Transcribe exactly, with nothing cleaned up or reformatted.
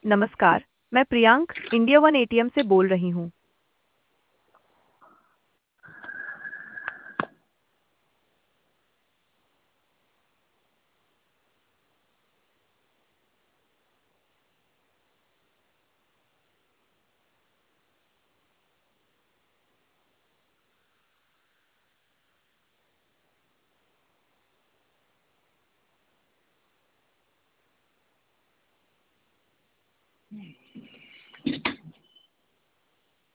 नमस्कार। मैं Priyank India one ATM से बोल रही हूँ।